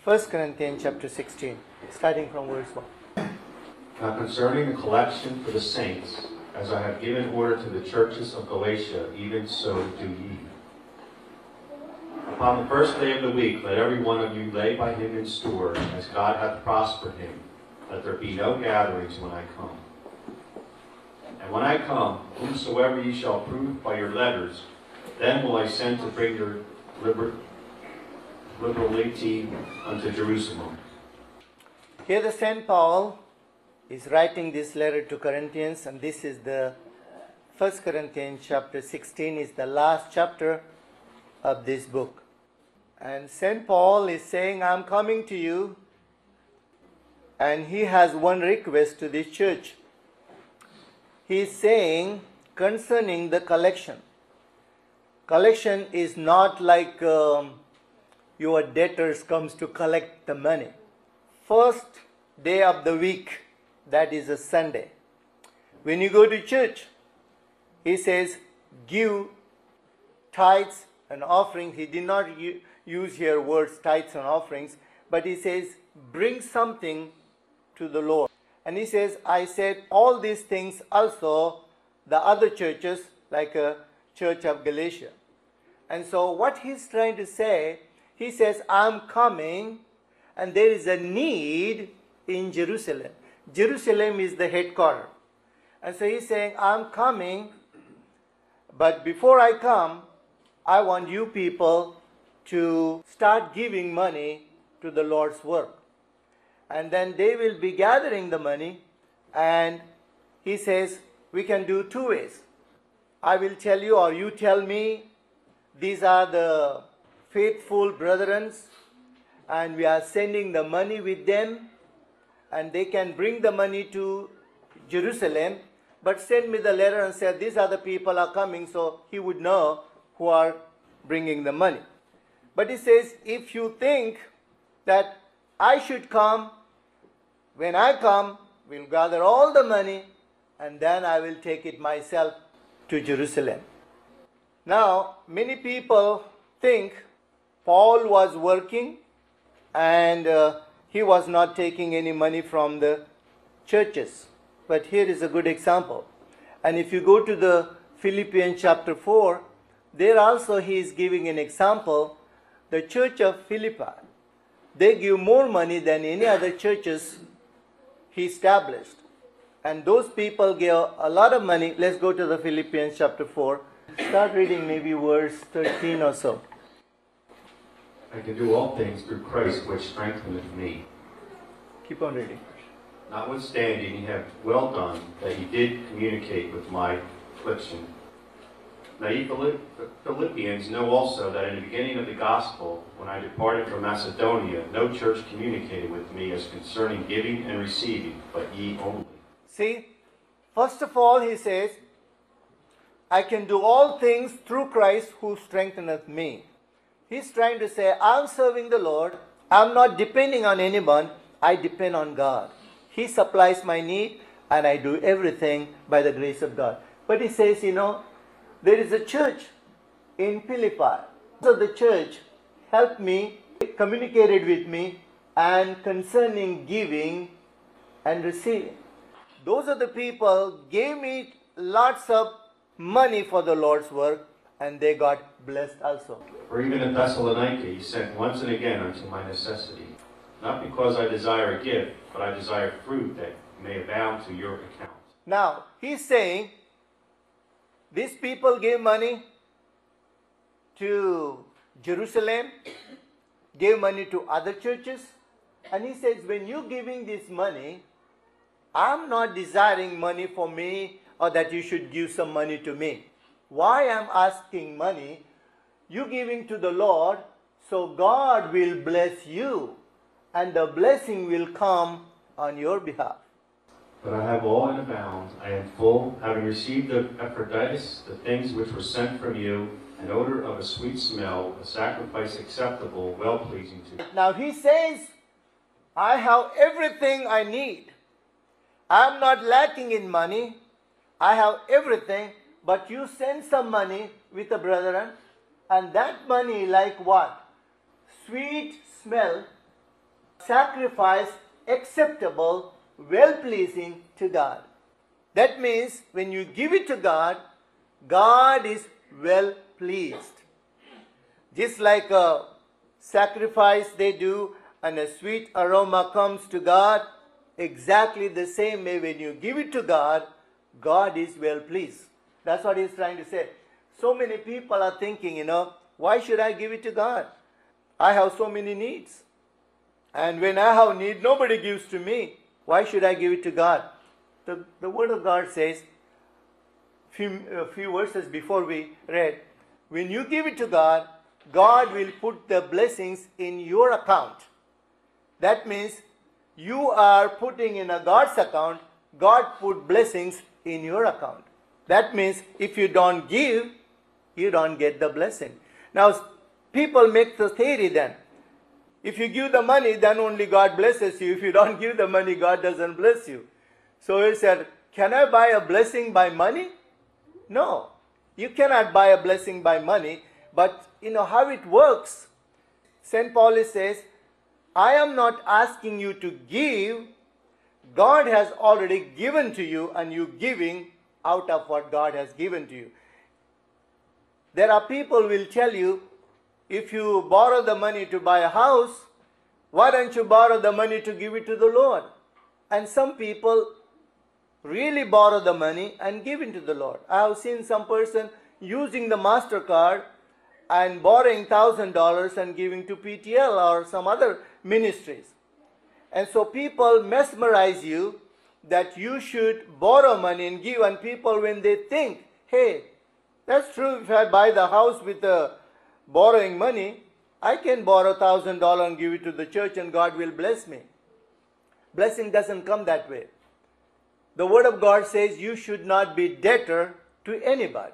1 Corinthians chapter 16, starting from verse 1. Now concerning the collection for the saints, as I have given order to the churches of Galatia, even so do ye. Upon the first day of the week, let every one of you lay by him in store, as God hath prospered him. Let there be no gatherings when I come. And when I come, whomsoever ye shall prove by your letters, then will I send to bring your liberality unto Jerusalem. Here the St. Paul is writing this letter to Corinthians, and this is the 1 Corinthians chapter 16 is the last chapter of this book. And St. Paul is saying, I'm coming to you, and he has one request to this church. He is saying concerning the collection. Collection is not like your debtors comes to collect the money. First day of the week, that is a Sunday. When you go to church, he says, give tithes and offerings. He did not use here words tithes and offerings, but he says, bring something to the Lord. And he says, I said all these things also the other churches, like a church of Galatia. And so what he's trying to say, he says, I'm coming, and there is a need in Jerusalem. Jerusalem is the headquarters. And so he's saying, I'm coming, but before I come, I want you people to start giving money to the Lord's work. And then they will be gathering the money, and he says, we can do two ways. I will tell you, or you tell me, these are the faithful brethren, and we are sending the money with them, and they can bring the money to Jerusalem, but send me the letter and say, these are the people are coming, so he would know who are bringing the money. But he says, if you think that I should come, when I come, we'll gather all the money, and then I will take it myself to Jerusalem. Now, many people think Paul was working and he was not taking any money from the churches. But here is a good example. And if you go to the Philippians chapter 4, there also he is giving an example. The church of Philippi, they give more money than any other churches he established. And those people gave a lot of money. Let's go to the Philippians chapter 4. Start reading maybe verse 13 or so. I can do all things through Christ which strengtheneth me. Keep on reading. Notwithstanding, ye have well done that ye did communicate with my affliction. Now ye Philippians know also that in the beginning of the gospel, when I departed from Macedonia, no church communicated with me as concerning giving and receiving, but ye only. See, first of all he says, I can do all things through Christ who strengtheneth me. He's trying to say, I'm serving the Lord. I'm not depending on anyone. I depend on God. He supplies my need, and I do everything by the grace of God. But he says, there is a church in Philippi. So the church helped me, communicated with me, and concerning giving and receiving. Those are the people gave me lots of money for the Lord's work, and they got blessed also. For even in Thessalonica he sent once and again unto my necessity, not because I desire a gift, but I desire fruit that may abound to your account. Now, he's saying, these people gave money to Jerusalem, gave money to other churches, and he says, when you're giving this money, I'm not desiring money for me or that you should give some money to me. Why I'm asking money? You giving to the Lord, so God will bless you, and the blessing will come on your behalf. But I have all in abound. I am full, having received of Epaphroditus the things which were sent from you, an odor of a sweet smell, a sacrifice acceptable, well-pleasing to you. Now he says, I have everything I need. I'm not lacking in money. I have everything, but you send some money with a brethren, and that money like what? Sweet smell sacrifice acceptable, well-pleasing to God. That means when you give it to God, God is well pleased. Just like a sacrifice they do and a sweet aroma comes to God, exactly the same way when you give it to God, God is well pleased. That's what he's trying to say. So many people are thinking, why should I give it to God? I have so many needs. And when I have need, nobody gives to me. Why should I give it to God? The Word of God says, a few verses before we read, when you give it to God, God will put the blessings in your account. That means you are putting in a God's account, God put blessings in your account. That means if you don't give, you don't get the blessing. Now, people make the theory then. If you give the money, then only God blesses you. If you don't give the money, God doesn't bless you. So he said, can I buy a blessing by money? No, you cannot buy a blessing by money. But you know how it works. St. Paul says, I am not asking you to give. God has already given to you, and you giving out of what God has given to you. There are people who will tell you, if you borrow the money to buy a house, why don't you borrow the money to give it to the Lord? And some people really borrow the money and give it to the Lord. I have seen some person using the MasterCard and borrowing $1,000 and giving to PTL or some other ministries. And so people mesmerize you that you should borrow money and give, and people when they think, hey, that's true, if I buy the house with borrowing money, I can borrow $1,000 and give it to the church and God will bless me. Blessing doesn't come that way. The Word of God says you should not be debtor to anybody.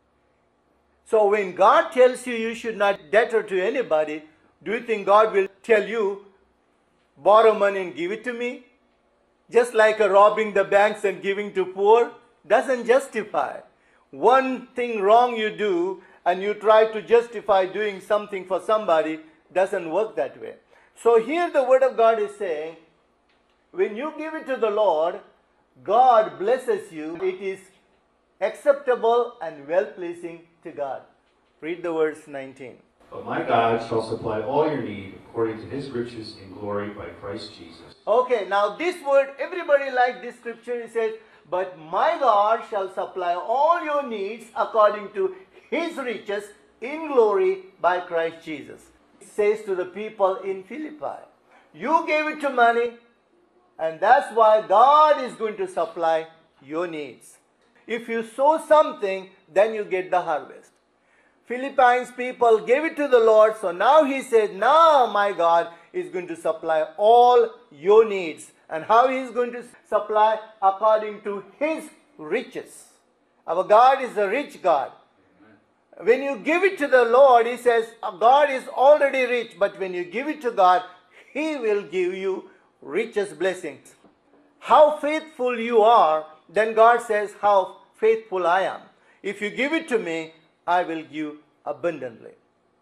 So when God tells you you should not debtor to anybody, do you think God will tell you, borrow money and give it to me? Just like robbing the banks and giving to poor, doesn't justify. One thing wrong you do and you try to justify doing something for somebody, doesn't work that way. So here the Word of God is saying, when you give it to the Lord, God blesses you. It is acceptable and well-pleasing to God. Read the verse 19. But my God shall supply all your need according to his riches in glory by Christ Jesus. Okay, now this word, everybody likes this scripture. It says, but my God shall supply all your needs according to his riches in glory by Christ Jesus. It says to the people in Philippi, you gave it to money, and that's why God is going to supply your needs. If you sow something, then you get the harvest. Philippines people gave it to the Lord, so now he says, now my God is going to supply all your needs. And how he is going to supply? According to his riches. Our God is a rich God. When you give it to the Lord, he says, God is already rich, but when you give it to God, he will give you richest blessings. How faithful you are, then God says, how faithful I am. If you give it to me, I will give abundantly.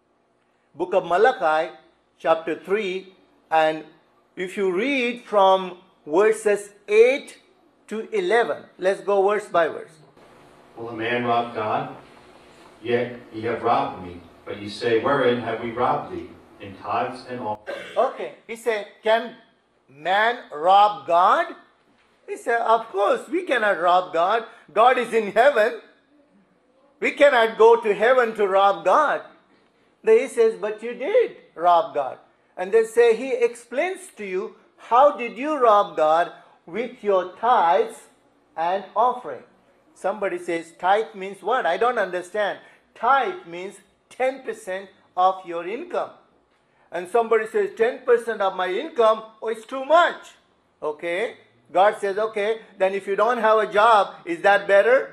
Book of Malachi, chapter 3, and if you read from verses 8 to 11, let's go verse by verse. Will a man rob God? Yet ye have robbed me. But ye say, wherein have we robbed thee? In tithes and offerings. Okay, he said, can man rob God? He said, of course, we cannot rob God. God is in heaven. We cannot go to heaven to rob God. Then he says, but you did rob God. And they say, he explains to you, how did you rob God? With your tithes and offering. Somebody says, tithe means what? I don't understand. Tithe means 10% of your income. And somebody says, 10% of my income, oh, it's too much. Okay. God says, okay, then if you don't have a job, is that better?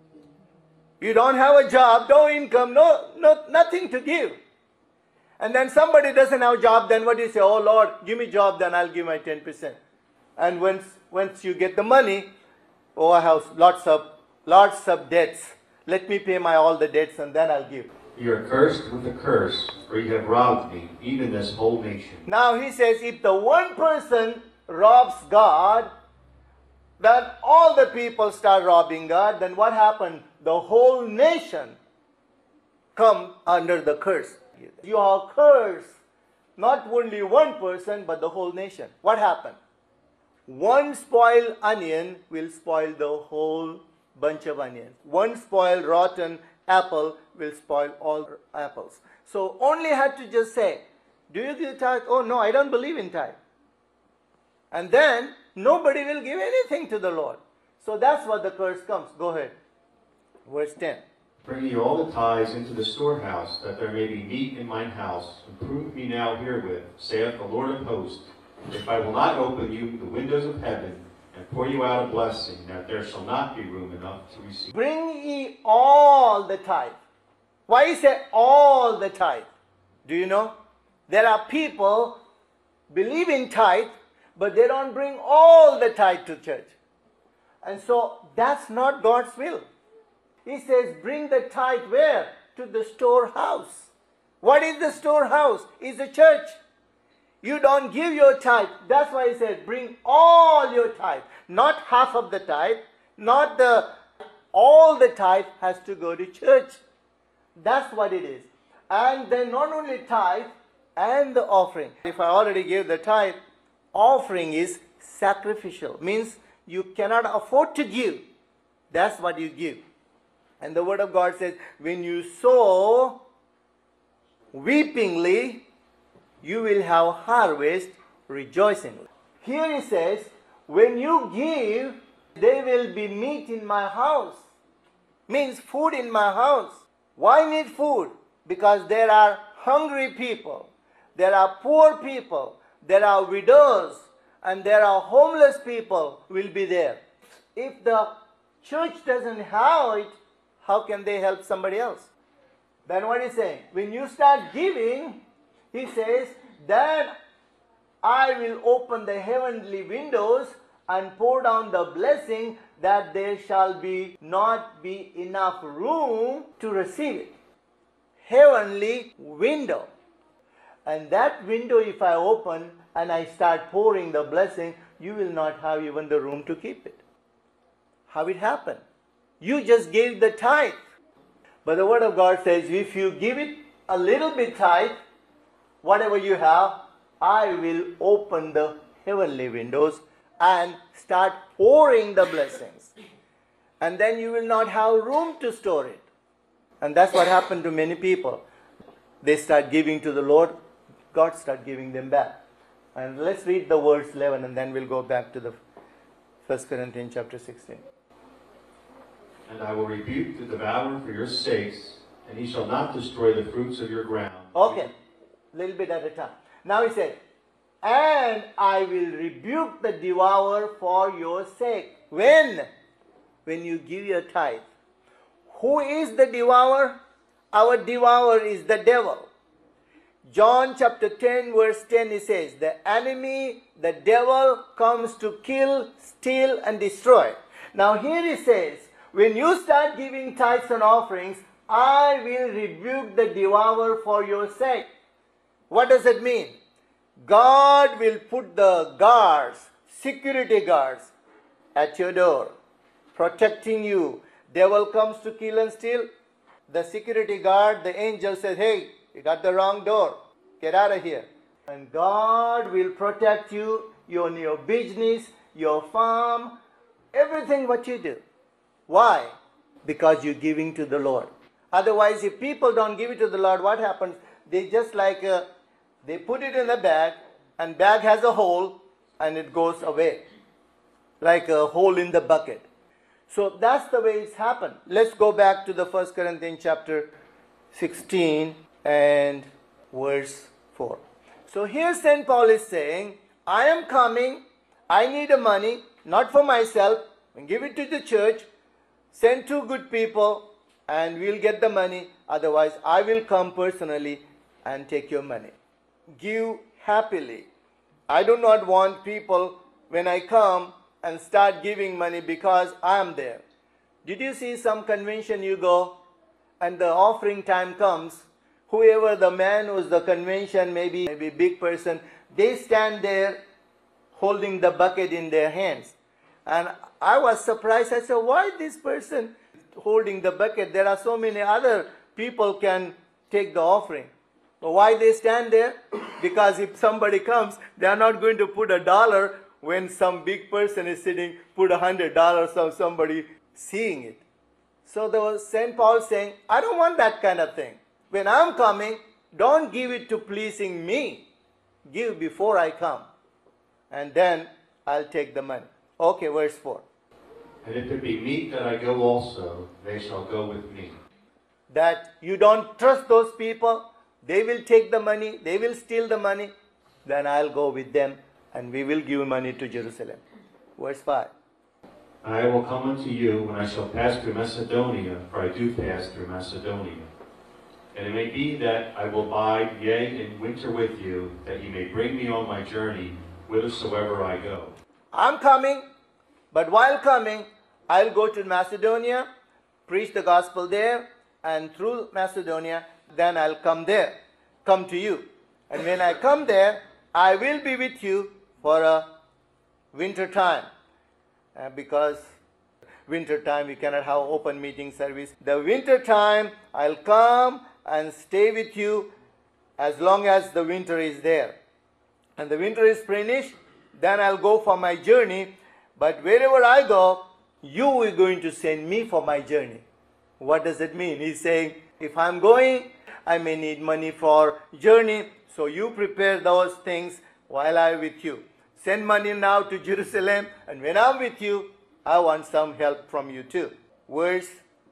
You don't have a job, no income, nothing to give. And then somebody doesn't have a job, then what do you say? Oh Lord, give me a job, then I'll give my 10%. And once you get the money, oh, I have lots of debts. Let me pay all the debts and then I'll give. You are cursed with a curse, for you have robbed me, even this whole nation. Now he says, if the one person robs God, then all the people start robbing God, then what happened? The whole nation come under the curse. You are cursed, not only one person, but the whole nation. What happened? One spoiled onion will spoil the whole bunch of onions. One spoiled rotten apple will spoil all apples. So only had to just say, do you give tithe? Oh no, I don't believe in tithe. And then nobody will give anything to the Lord. So that's what the curse comes. Go ahead. Verse 10. Bring ye all the tithes into the storehouse, that there may be meat in mine house. And prove me now herewith, saith the Lord of hosts, if I will not open you the windows of heaven, and pour you out a blessing, that there shall not be room enough to receive. Bring ye all the tithe. Why is it all the tithe? Do you know? There are people believe in tithe, but they don't bring all the tithe to church. And so that's not God's will. He says, bring the tithe where? To the storehouse. What is the storehouse? Is the church. You don't give your tithe. That's why he said, bring all your tithe. Not half of the tithe. All the tithe has to go to church. That's what it is. And then not only tithe and the offering. If I already gave the tithe, offering is sacrificial. Means you cannot afford to give. That's what you give. And the word of God says, when you sow weepingly, you will have harvest rejoicingly. Here he says, when you give, there will be meat in my house. Means food in my house. Why need food? Because there are hungry people, there are poor people, there are widows, and there are homeless people will be there. If the church doesn't have it, how can they help somebody else? Then what he's saying, when you start giving, he says, then I will open the heavenly windows and pour down the blessing, that there shall not be enough room to receive it. Heavenly window. And that window, if I open and I start pouring the blessing, you will not have even the room to keep it. How it happened? You just gave the tithe. But the word of God says, if you give it a little bit tithe, whatever you have, I will open the heavenly windows and start pouring the blessings. And then you will not have room to store it. And that's what happened to many people. They start giving to the Lord, God start giving them back. And let's read the verse 11 and then we'll go back to the 1 Corinthians chapter 16. And I will rebuke the devourer for your sakes, and he shall not destroy the fruits of your ground. Okay, a little bit at a time. Now he said, and I will rebuke the devourer for your sake. When? When you give your tithe. Who is the devourer? Our devourer is the devil. John chapter 10 verse 10 he says, the enemy, the devil, comes to kill, steal and destroy. Now here he says, when you start giving tithes and offerings, I will rebuke the devourer for your sake. What does it mean? God will put the guards, security guards, at your door, protecting you. Devil comes to kill and steal. The security guard, the angel says, hey, you got the wrong door. Get out of here. And God will protect you, your business, your farm, everything what you do. Why? Because you're giving to the Lord. Otherwise, if people don't give it to the Lord, what happens? They just they put it in a bag, and bag has a hole, and it goes away. Like a hole in the bucket. So that's the way it's happened. Let's go back to the 1 Corinthians chapter 16 and verse 4. So here St. Paul is saying, I am coming, I need the money, not for myself, and give it to the church, send 2 good people, and we'll get the money. Otherwise, I will come personally and take your money. Give happily. I do not want people, when I come, and start giving money because I am there. Did you see some convention you go, and the offering time comes, whoever the man who's the convention, maybe big person, they stand there holding the bucket in their hands. And I was surprised. I said, why this person holding the bucket? There are so many other people can take the offering. But why they stand there? Because if somebody comes, they are not going to put $1 when some big person is sitting, put $100 of somebody seeing it. So there was St. Paul saying, I don't want that kind of thing. When I'm coming, don't give it to pleasing me. Give before I come. And then I'll take the money. Okay, verse 4. And if it be meet that I go also, they shall go with me. That you don't trust those people. They will take the money. They will steal the money. Then I'll go with them and we will give money to Jerusalem. Verse 5. And I will come unto you when I shall pass through Macedonia, for I do pass through Macedonia. And it may be that I will abide, yea, in winter with you, that ye may bring me on my journey whithersoever I go. I'm coming, but while coming, I'll go to Macedonia, preach the gospel there, and through Macedonia, then I'll come to you. And when I come there, I will be with you for a winter time. Because winter time we cannot have open meeting service. The winter time I'll come and stay with you as long as the winter is there. And the winter is finished, then I'll go for my journey. But wherever I go, you are going to send me for my journey. What does it mean? He's saying, if I'm going, I may need money for journey. So you prepare those things while I'm with you. Send money now to Jerusalem, and when I'm with you, I want some help from you too. Verse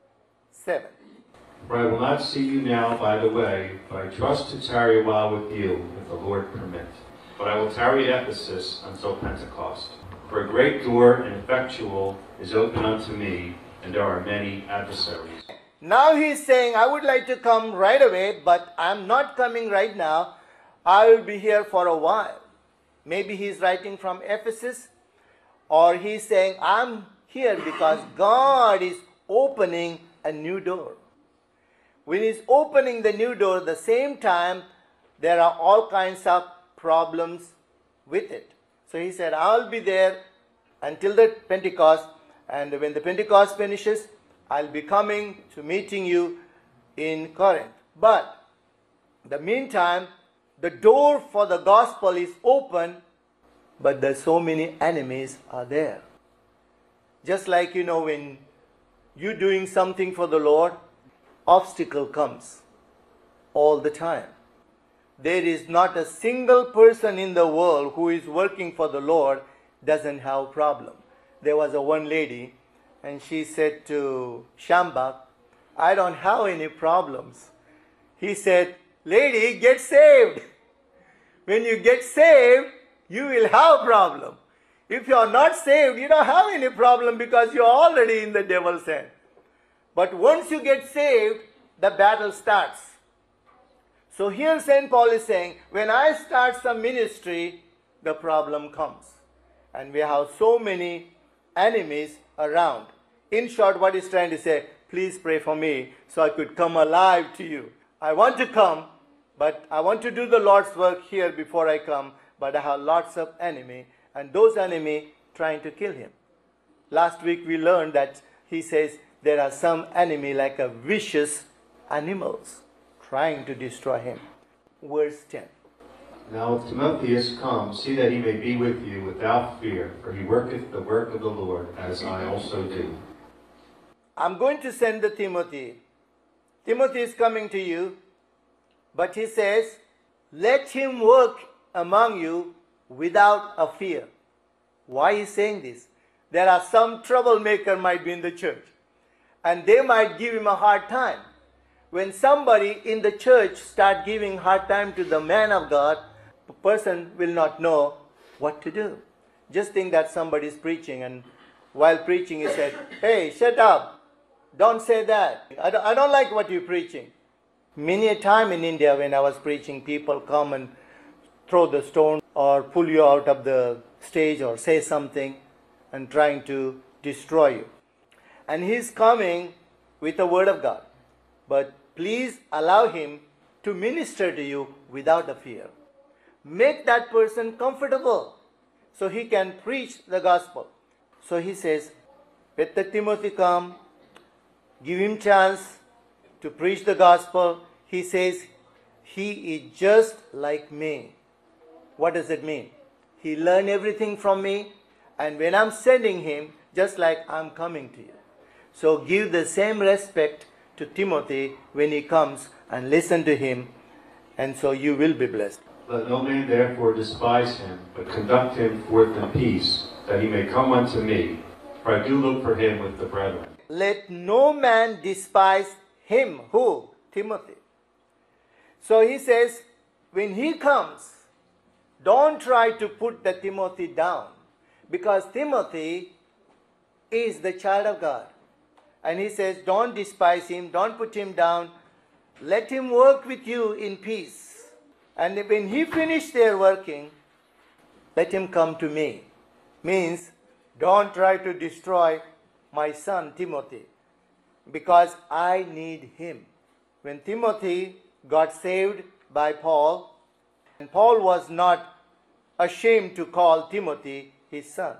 7. For I will not see you now by the way, but I trust to tarry a while with you, if the Lord permit. But I will tarry at Ephesus until Pentecost. For a great door and effectual is open unto me, and there are many adversaries. Now he's saying, I would like to come right away, but I'm not coming right now. I will be here for a while. Maybe he's writing from Ephesus, or he's saying, I'm here because God is opening a new door. When he's opening the new door, at the same time, there are all kinds of problems with it. So he said, I'll be there until the Pentecost, and when the Pentecost finishes, I'll be coming to meeting you in Corinth. But in the meantime, the door for the gospel is open, but there's so many enemies are there. Just like, when you're doing something for the Lord, obstacle comes all the time. There is not a single person in the world who is working for the Lord doesn't have problem. There was one lady, and she said to Shambach, I don't have any problems. He said, lady, get saved. When you get saved, you will have a problem. If you are not saved, you don't have any problem because you are already in the devil's hand. But once you get saved, the battle starts. So here St. Paul is saying, when I start some ministry, the problem comes. And we have so many enemies around. In short, what he's trying to say, please pray for me so I could come alive to you. I want to come, but I want to do the Lord's work here before I come, but I have lots of enemy, and those enemy trying to kill him. Last week we learned that he says there are some enemy like a vicious animals trying to destroy him. Verse 10. Now if Timotheus come, see that he may be with you without fear, for he worketh the work of the Lord, as I also do. I'm going to send the Timothy. Timothy is coming to you, but he says, let him work among you without a fear. Why is he saying this? There are some troublemaker might be in the church, and they might give him a hard time. When somebody in the church start giving hard time to the man of God, the person will not know what to do. Just think that somebody is preaching, and while preaching he said, hey, shut up. Don't say that. I don't like what you're preaching. Many a time in India when I was preaching, people come and throw the stone or pull you out of the stage or say something and trying to destroy you. And he's coming with the word of God. but please allow him to minister to you without a fear. Make that person comfortable so he can preach the gospel. So he says, let the Timothy come, give him chance to preach the gospel. He says, he is just like me. What does it mean? He learned everything from me, and when I'm sending him, just like I'm coming to you. So give the same respect to Timothy when he comes, and listen to him, and so you will be blessed. Let no man therefore despise him, but conduct him forth in peace, that he may come unto me. For I do look for him with the brethren. Let no man despise him. Who? Timothy. So he says, when he comes, don't try to put the Timothy down, because Timothy is the child of God. And he says, don't despise him, don't put him down. Let him work with you in peace. And when he finished their working, let him come to me. Means, don't try to destroy my son Timothy, because I need him. When Timothy got saved by Paul, and Paul was not ashamed to call Timothy his son.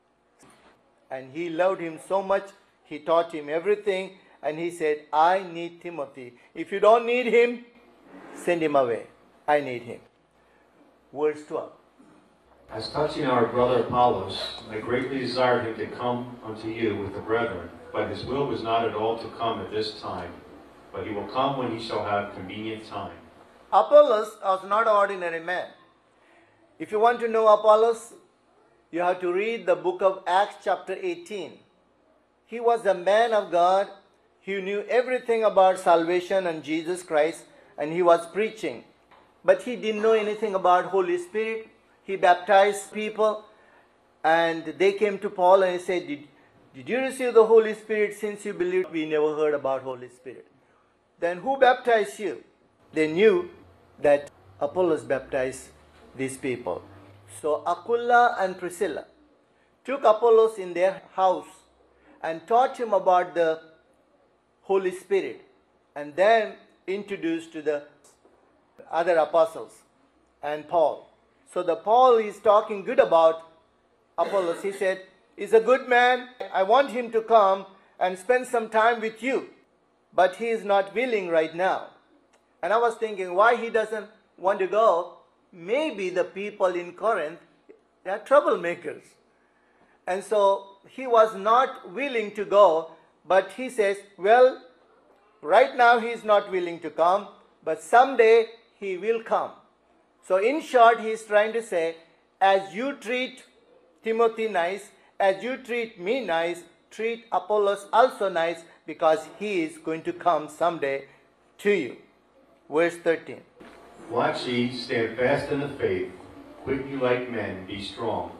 And he loved him so much, he taught him everything, and he said, I need Timothy. If you don't need him, send him away. I need him. Verse 12. As touching our brother Apollos, I greatly desired him to come unto you with the brethren, but his will was not at all to come at this time, but he will come when he shall have convenient time. Apollos was not an ordinary man. If you want to know Apollos, you have to read the book of Acts chapter 18. He was a man of God. He knew everything about salvation and Jesus Christ, and he was preaching. But he didn't know anything about Holy Spirit. He baptized people, and they came to Paul and he said, did you receive the Holy Spirit since you believed? We never heard about Holy Spirit. Then who baptized you? They knew that Apollos baptized these people. So Aquila and Priscilla took Apollos in their house and taught him about the Holy Spirit, and then introduced to the other apostles and Paul. So the Paul is talking good about Apollos. He said, he's a good man. I want him to come and spend some time with you, but he is not willing right now. And I was thinking why he doesn't want to go. Maybe the people in Corinth, they are troublemakers. And so he was not willing to go, but he says, well, right now he is not willing to come, but someday he will come. So in short, he is trying to say, as you treat Timothy nice, as you treat me nice, treat Apollos also nice, because he is going to come someday to you. Verse 13. Watch ye, stand fast in the faith, quit you like men, be strong.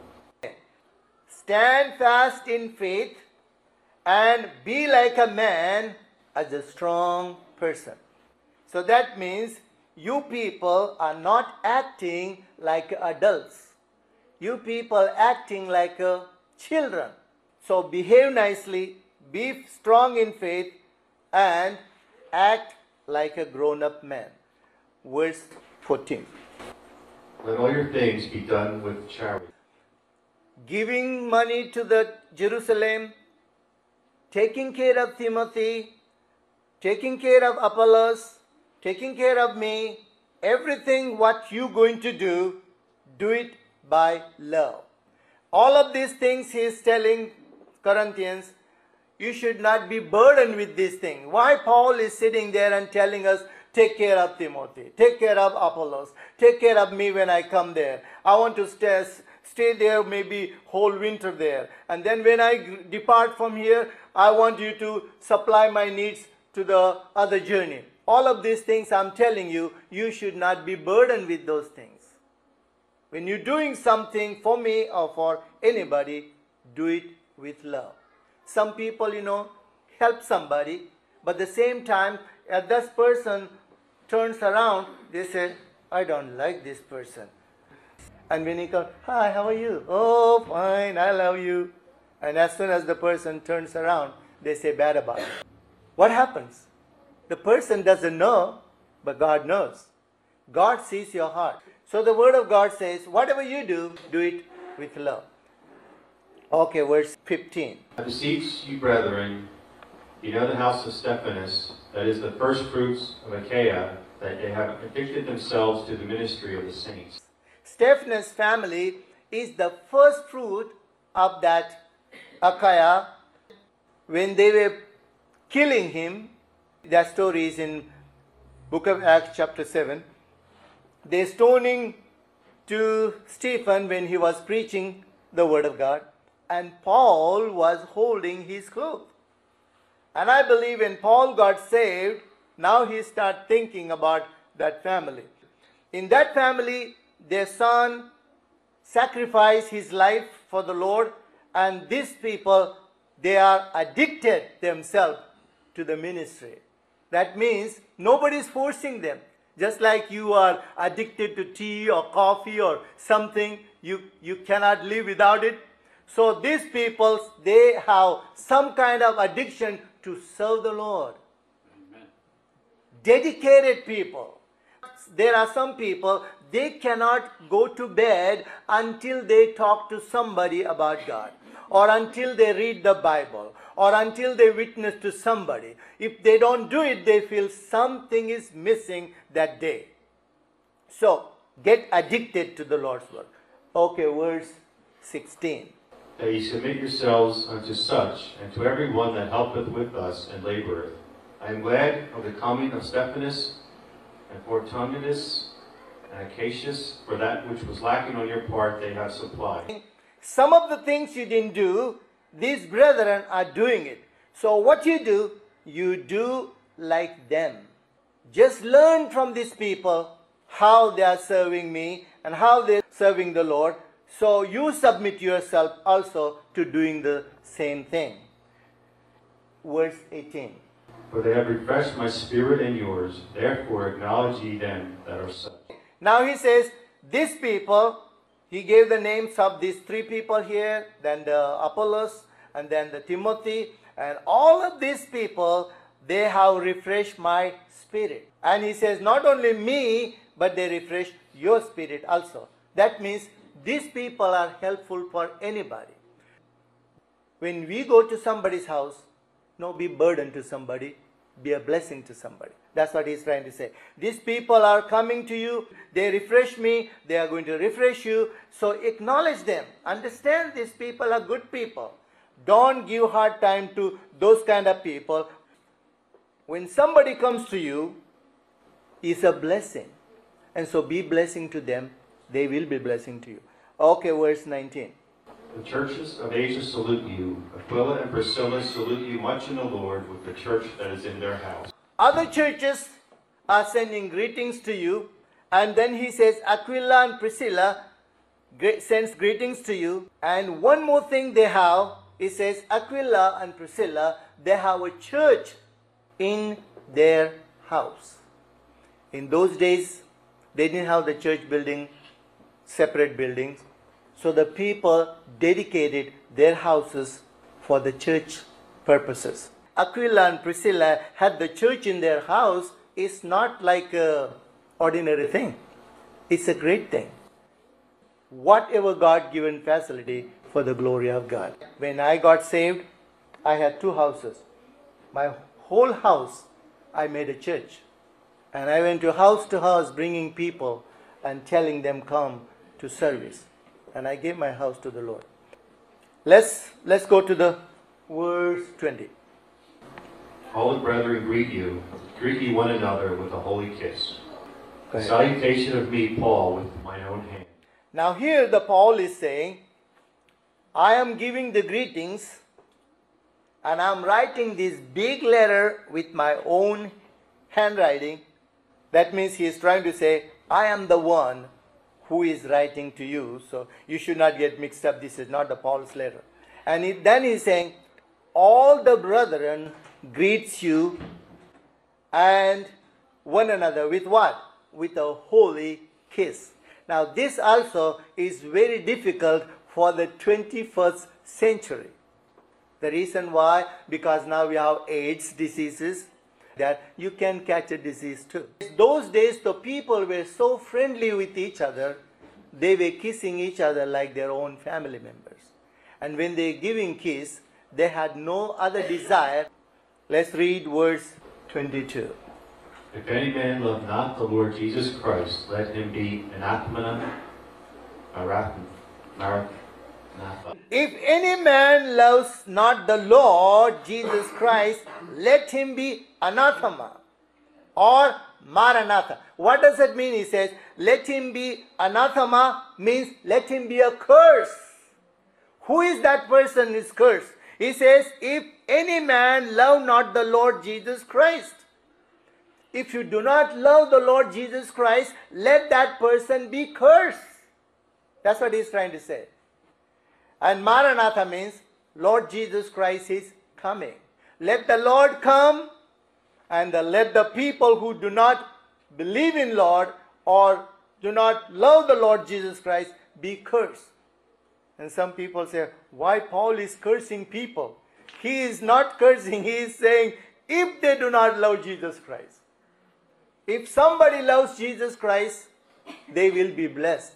Stand fast in faith and be like a man, as a strong person. So that means you people are not acting like adults. You people acting like children. So behave nicely, be strong in faith, and act like a grown-up man. Verse 14. Let all your things be done with charity. Giving money to the Jerusalem, taking care of Timothy, taking care of Apollos, taking care of me, everything what you going to do it by love. All of these things he is telling Corinthians, you should not be burdened with these things. Why Paul is sitting there and telling us, take care of Timothy, take care of Apollos, take care of me when I come there. I want to stay there maybe whole winter there. And then when I depart from here, I want you to supply my needs to the other journey. All of these things I'm telling you, you should not be burdened with those things. When you're doing something for me or for anybody, do it with love. Some people, help somebody, but at the same time, as this person turns around, they say, I don't like this person. And when he comes, hi, how are you? Oh, fine, I love you. And as soon as the person turns around, they say bad about it. What happens? The person doesn't know, but God knows. God sees your heart. So the word of God says, whatever you do it with love. Okay, verse 15. I beseech you, brethren, you know the house of Stephanas, that is the first fruits of Achaia, that they have addicted themselves to the ministry of the saints. Stephanas' family is the first fruit of that Achaia. When they were killing him, that story is in book of Acts chapter 7. They stoning to Stephen when he was preaching the word of God, and Paul was holding his cloak. And I believe when Paul got saved, now he started thinking about that family. In that family, their son sacrificed his life for the Lord, and these people, they are addicted themselves to the ministry. That means nobody is forcing them. Just like you are addicted to tea or coffee or something, you cannot live without it. So these people, they have some kind of addiction to serve the Lord. Amen. Dedicated people. There are some people, they cannot go to bed until they talk to somebody about God, or until they read the Bible, or until they witness to somebody. If they don't do it, they feel something is missing that day. So, get addicted to the Lord's work. Okay, verse 16. That ye submit yourselves unto such, and to every one that helpeth with us and laboreth. I am glad of the coming of Stephanas, and Fortunatus, and Acacius, for that which was lacking on your part they have supplied. Some of the things you didn't do, these brethren are doing it. So what you do like them. Just learn from these people how they are serving me and how they are serving the Lord. So you submit yourself also to doing the same thing. Verse 18. For they have refreshed my spirit and yours, therefore acknowledge ye them that are such. Now he says, these people, he gave the names of these three people here, then the Apollos, and then the Timothy, and all of these people, they have refreshed my spirit. And he says, not only me, but they refresh your spirit also. That means these people are helpful for anybody. When we go to somebody's house, no, be burden to somebody, be a blessing to somebody. That's what he's trying to say. These people are coming to you, they refresh me, they are going to refresh you. So acknowledge them. Understand these people are good people. Don't give hard time to those kind of people. When somebody comes to you, it's a blessing. And so be blessing to them, they will be blessing to you. Okay, verse 19. The churches of Asia salute you. Aquila and Priscilla salute you much in the Lord with the church that is in their house. Other churches are sending greetings to you. And then he says, Aquila and Priscilla sends greetings to you. And one more thing they have, he says, Aquila and Priscilla, they have a church in their house. In those days, they didn't have the church building, separate buildings. So the people dedicated their houses for the church purposes. Aquila and Priscilla had the church in their house. It's not like an ordinary thing. It's a great thing. Whatever God-given facility for the glory of God. When I got saved, I had two houses. My whole house, I made a church. And I went to house bringing people and telling them come to service. And I gave my house to the Lord. Let's go to the verse 20. All the brethren greet you. Greet ye one another with a holy kiss. A salutation of me, Paul, with mine own hand. Now here the Paul is saying, I am giving the greetings and I am writing this big letter with my own handwriting. That means he is trying to say, I am the one who is writing to you. So you should not get mixed up. This is not the Paul's letter. And then he's saying, all the brethren greets you and one another with what? With a holy kiss. Now this also is very difficult for the 21st century. The reason why, because now we have AIDS diseases. that, you can catch a disease too. Those days, the people were so friendly with each other, they were kissing each other like their own family members. And when they giving kiss, they had no other desire. Let's read verse 22. If any man love not the Lord Jesus Christ, let him be anathema, maranatha. If any man loves not the Lord Jesus Christ, let him be anathema or maranatha. What does it mean? He says, let him be anathema means let him be a curse. Who is that person who is cursed? He says, if any man love not the Lord Jesus Christ. If you do not love the Lord Jesus Christ, let that person be cursed. That's what he's trying to say. And Maranatha means Lord Jesus Christ is coming. Let the Lord come, and let the people who do not believe in Lord or do not love the Lord Jesus Christ be cursed. And some people say, why Paul is cursing people? He is not cursing. He is saying, if they do not love Jesus Christ. If somebody loves Jesus Christ, they will be blessed.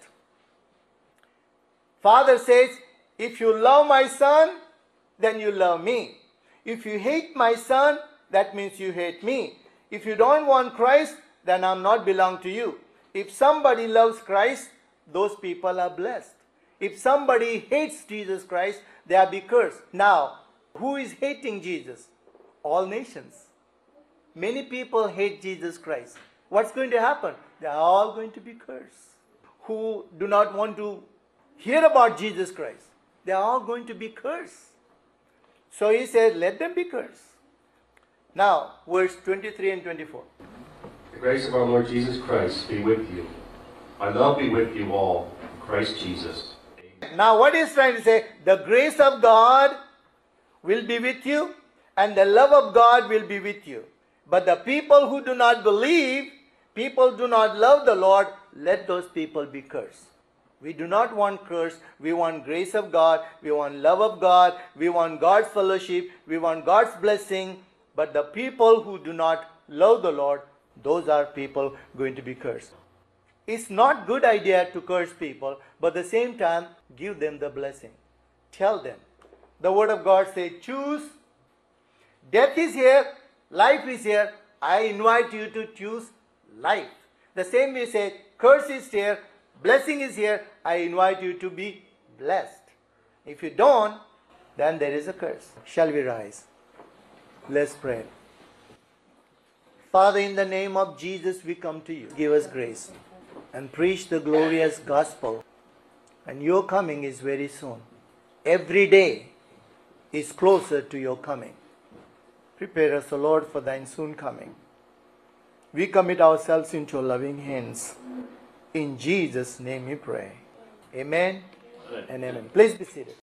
Father says, if you love my son, then you love me. If you hate my son, that means you hate me. If you don't want Christ, then I'm not belong to you. If somebody loves Christ, those people are blessed. If somebody hates Jesus Christ, they are be cursed. Now, who is hating Jesus? All nations. Many people hate Jesus Christ. What's going to happen? They are all going to be cursed. Who do not want to hear about Jesus Christ, they are all going to be cursed. So he says, let them be cursed. Now, verse 23 and 24. The grace of our Lord Jesus Christ be with you. My love be with you all, in Christ Jesus. Now what he's trying to say, the grace of God will be with you, and the love of God will be with you. But the people who do not believe, people do not love the Lord, let those people be cursed. We do not want curse. We want grace of God. We want love of God. We want God's fellowship. We want God's blessing. But the people who do not love the Lord, those are people going to be cursed. It's not good idea to curse people, but at the same time, give them the blessing. Tell them. The word of God says, choose. Death is here. Life is here. I invite you to choose life. The same way say, curse is here. Blessing is here. I invite you to be blessed. If you don't, then there is a curse. Shall we rise? Let's pray. Father, in the name of Jesus, we come to you. Give us grace and preach the glorious gospel. And your coming is very soon. Every day is closer to your coming. Prepare us, O Lord, for thine soon coming. We commit ourselves into your loving hands. In Jesus' name we pray. Amen and amen. Please be seated.